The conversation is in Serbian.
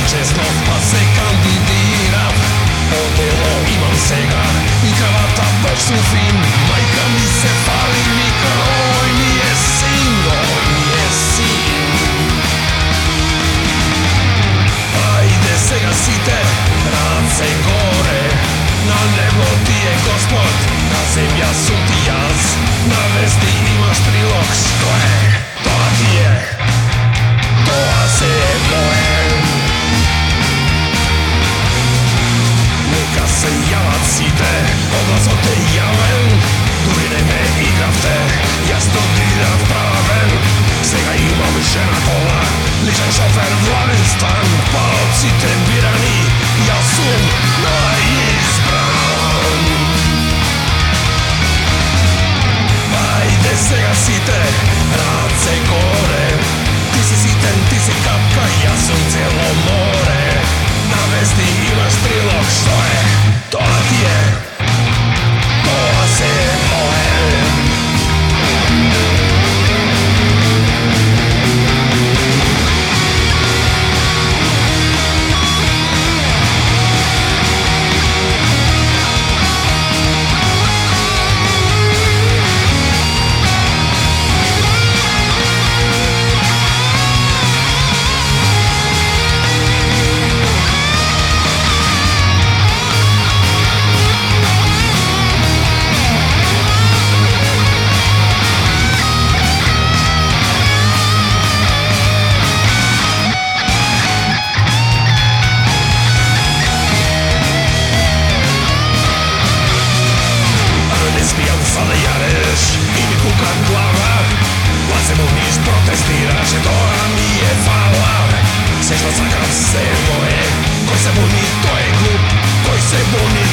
često pa se kandidirav. Odelo imam svega i kravata baš su fin. Majka mi se fali, vika oj mi je sin, oj mi je sin. Ajde se gasite, race gore, na nebo ti je gospod, na zemlja su ti jaz, na vesti imaš prilog, što je, to ti je, to se moje. Neka se javacite, odlazo te javen, durine me igravte, ja studiram praven, svega imam žena kola, ličan šofer vladen stan, pa ocite birani, ja sum najizbran. Ajde se gasite, race gore, ti si siten, ti si kapka, ja sam cijelo more. Na vesti imaš prilog, što je, to ti je, to se moje. Protestiraš, to mi je fala. Sve što sam kad se boje, koji se buni to je glup, koji se buni